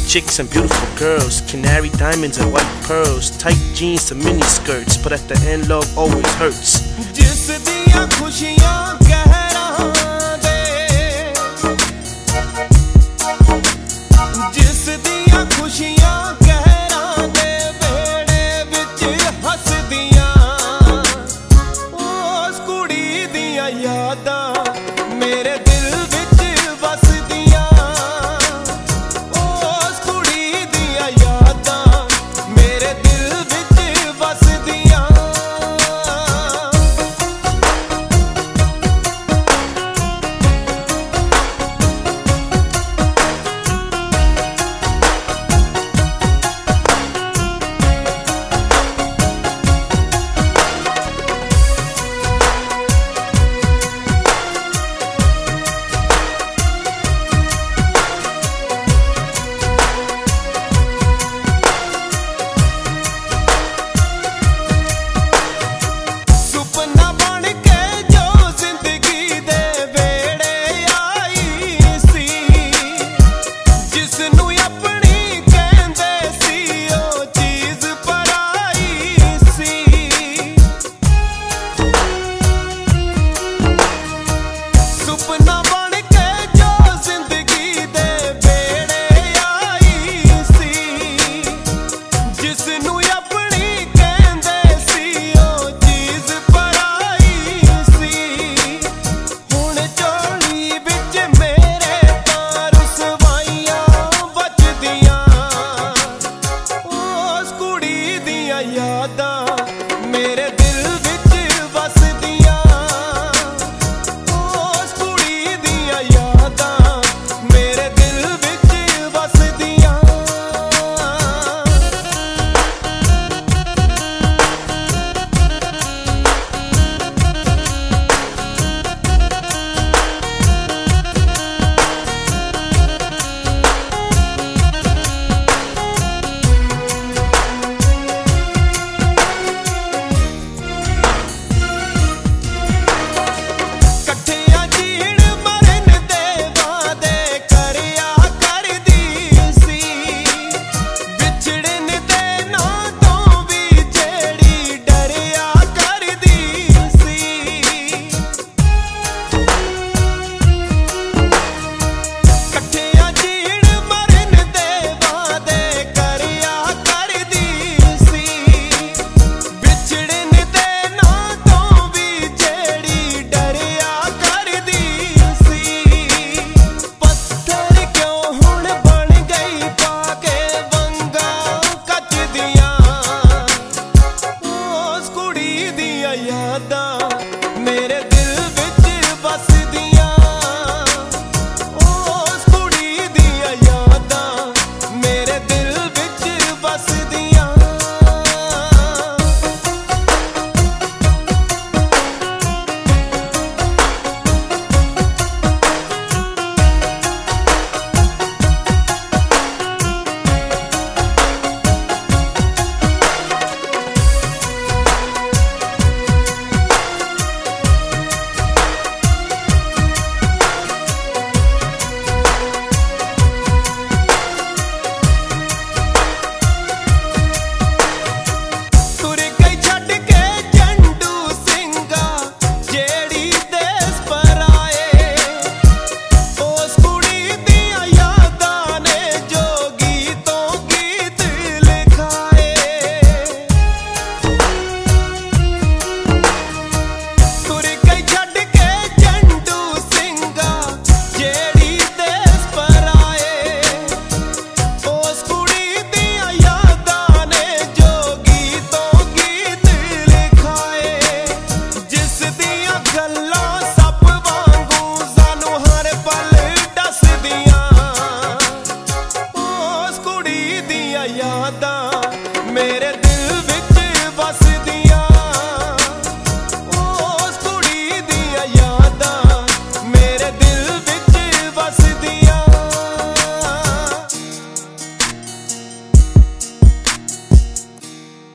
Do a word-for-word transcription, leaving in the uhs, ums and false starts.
chicks and beautiful girls, canary diamonds and white pearls, tight jeans and mini skirts, but at the end love always hurts. जिस दियां खुशियां कह रहा दे, जिस दियां खुशियां कह रहा दे, बेड़े विच हसदियां उस कुड़ी दियां यादां मेरे दिल विच वसदियां, उस कुड़ी दियां यादां मेरे दिल विच वसदियां। यादां